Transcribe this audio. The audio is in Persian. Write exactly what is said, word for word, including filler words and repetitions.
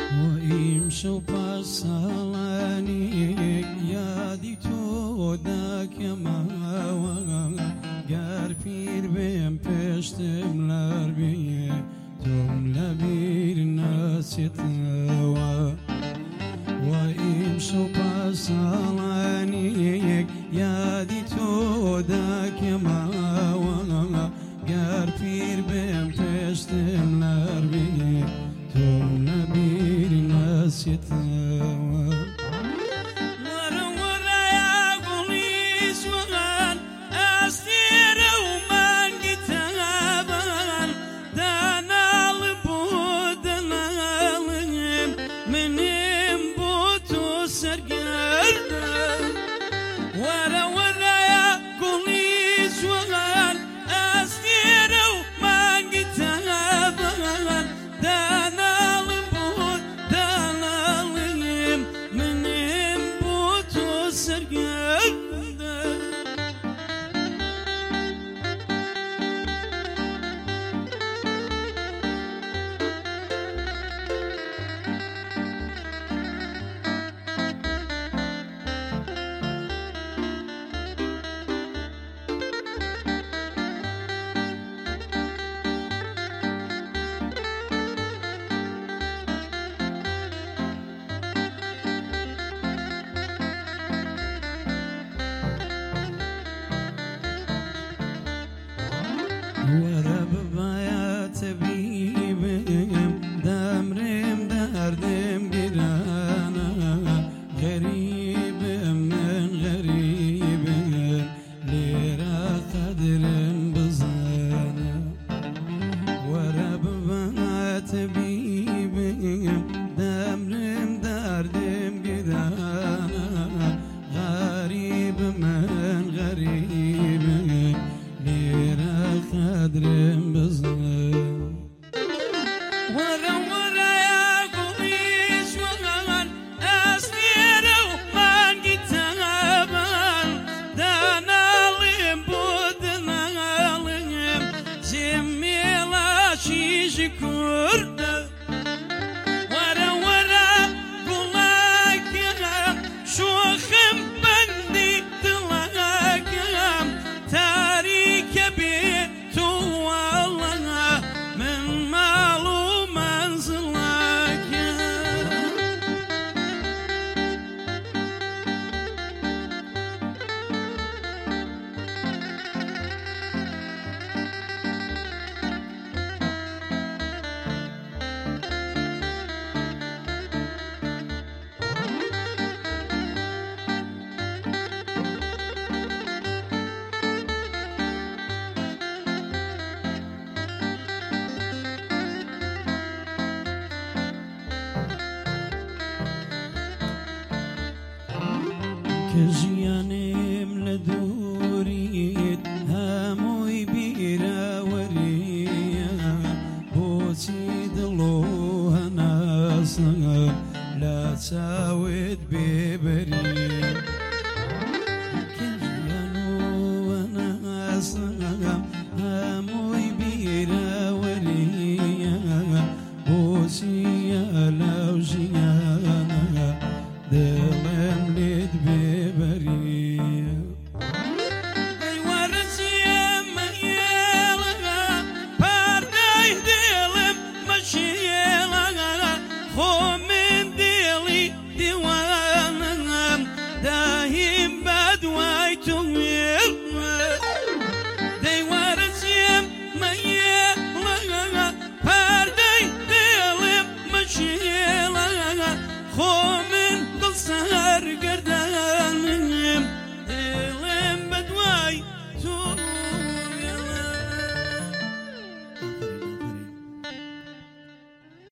وإمشوا بسالاني يادي تودك ما گر پیر بیم پشتم لربیه توم لبیر نسیتوا و ایمشو پسالانیک یادی تو دکما گر پیر بیم پشتم لربیه توم لبیر نسیتوا ورب بايات بيبم دمرم دردم گرانا غريب من غريب ليرا قدرم بزانا ورب بايات بيبم دمرم دردم گرانا غريب من غريب ليرا قدرم بزن ورا ورا يا قويش وغان أسنير ومان جتابان دانا لهم بودنا لهم جميلا شيش كوردا ورا ورا قولاك شو خم بندي دلاك تاريك بي كجيانم لدوريت هموي بيرا وريا بوسي دلوها ناسا لا تساوت ببريد كجيانو ناسا هموي بيرا وريا بوسي لو جيانا دلم لد ببريا اي ورسي ميلا بارداي دلم مشيلا خو من دلي ديوانا دايم بدواي تميل دي ورسي ميلا بارداي دلم مشيلا خو